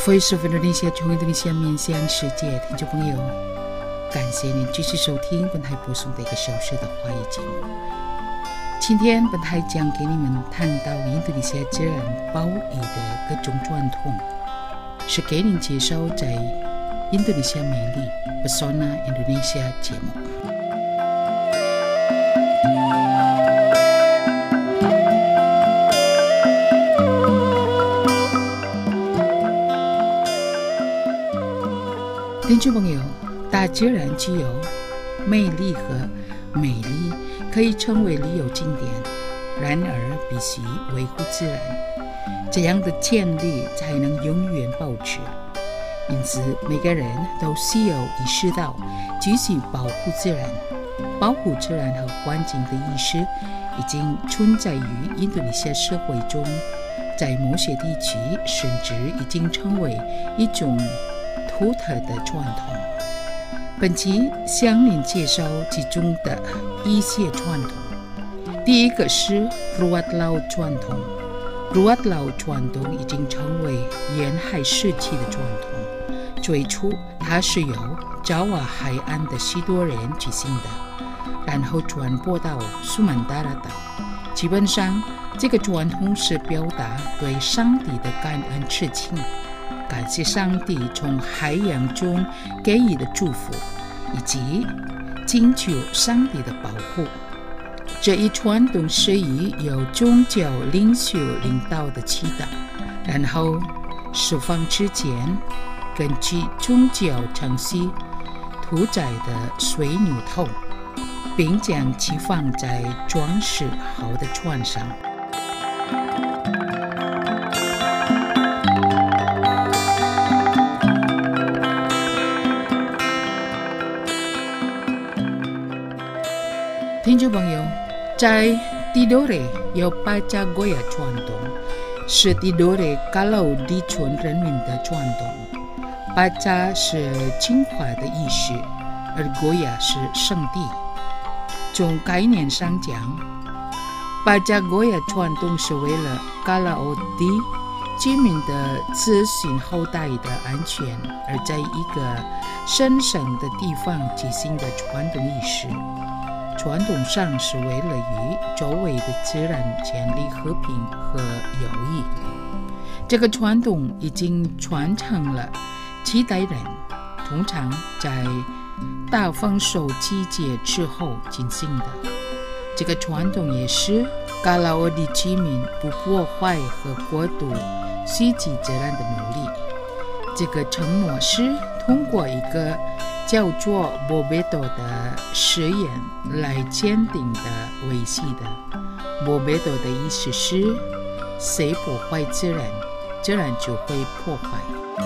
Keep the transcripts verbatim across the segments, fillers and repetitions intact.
Voice of Indonesia 从印度尼西亚面向世界，听众朋友，感谢您继续收听本台播送的一个小时的华语节目。今天本台将给你们谈到印度尼西亚自然保育的各种传统，是给您介绍在印度尼西亚美丽 Pesona Indonesia 节目。听众朋友，大自然具有魅力和美丽，可以成为旅游景点，然而必须维护自然，这样的建立才能永远保持。因此，每个人都需要意识到继续保护自然。保护自然和环境的意识已经存在于印度尼西亚社会中，在某些地区甚至已经成为一种独特的传统。本期向您介绍其中的一些传统。第一个是 Ruat Laut 传统。Ruat Laut 传统已经成为沿海时期的传统。最初，它是由爪哇海岸的许多人举行的，然后传播到苏门答腊岛。基本上，这个传统是表达对上帝的感恩之情，感谢上帝从海洋中给予的祝福，以及请求上帝的保护。这一传统是以由宗教领袖领导的祈祷，然后释放之前，根据宗教程序屠宰的水牛头，并将其放在装饰好的船上。听众朋友，在 Tidore 有巴加戈亚传统，是 Tidore 嘎劳地村人民的传统。巴加是净化的意思，而戈亚是圣地。从概念上讲，巴加戈亚传统是为了嘎劳地居民的子孙后代的安全，而在一个神圣的地方进行的传统仪式。传统上是为了与周围的自然建立和平和友谊。这个传统已经传承了几代人，通常在大丰收季节之后进行的。这个传统也是嘎劳欧地居民不破坏和过度袭击自然的努力。这个承诺是通过一个叫做 Bobeto 的实验来鉴定的维系的。Bobeto 的意思是，谁破坏自然，自然就会破坏。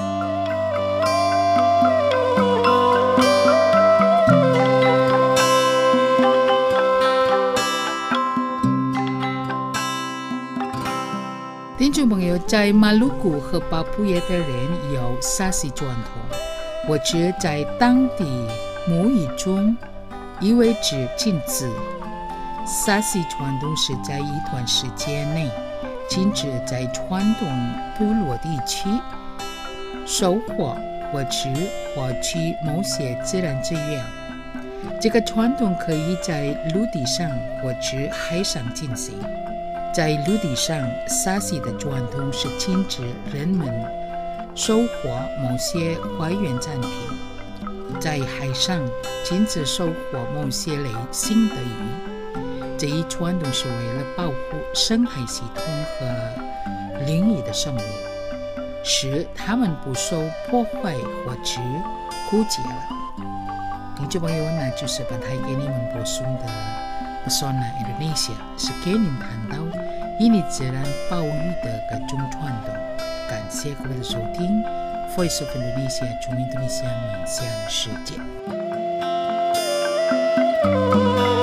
听众朋友，在马鲁古和巴布亚的人有沙西传统，或者在当地母语中意味着禁止。沙西传统是在一段时间内禁止在传统部落地区收获或者获取某些自然资源。这个传统可以在陆地上或者海上进行。在陆地上，沙西的传统是禁止人们收获某些海源产品；在海上，禁止收获某些类型的鱼。这一传统是为了保护生态系统和领域的生物，使它们不受破坏或者枯竭了。听众朋友，那就是本台给你们播送的 Pesona Indonesia， 是给您谈到印尼自然保育的各种传统。感谢各位的收听 Voice of Indonesia 从印度尼西亚面向世界。